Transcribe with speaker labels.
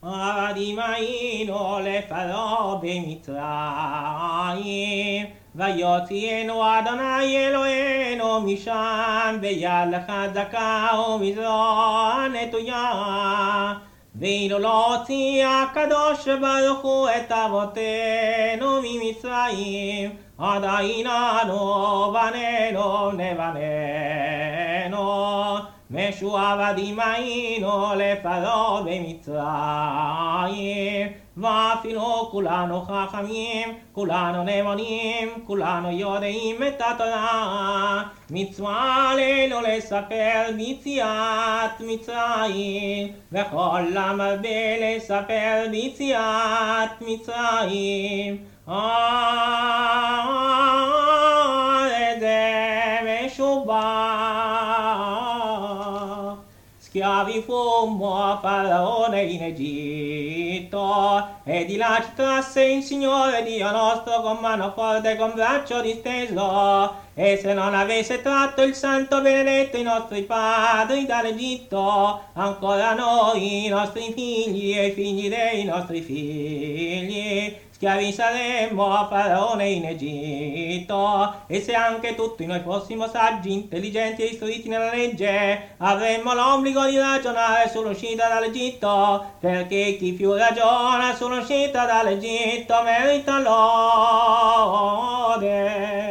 Speaker 1: עבדים היינו לפרעה במצרים, ויוציאנו אדוני אלוהינו משם ביד חזקה ומזרוע נטויה. ואילו לא הוציא הקדוש ברוך הוא את אבותינו ממצרים, עדיין אנו בנינו נבנינו, משועבדים היינו לפרעה במצרים. ואפילו כולנו חכמים, כולנו נבונים, כולנו יודעים את התורה. מצווה עלינו לספר ביציאת מצרים, וכל המרבה לספר ביציאת מצרים. זה משובח. Schiavi fummo a Faraone in Egitto, e di là ci trasse il Signore Dio nostro con mano forte e con braccio disteso. E se non avesse tratto il Santo benedetto i nostri padri dall'Egitto, ancora noi, i nostri figli e i figli dei nostri figli, schiavi saremmo a Faraone in Egitto. E se anche tutti noi fossimo saggi, intelligenti e istruiti nella legge, avremmo l'obbligo di ragionare sull'uscita dall'Egitto, perché chi più ragiona sull'uscita dall'Egitto merita lode.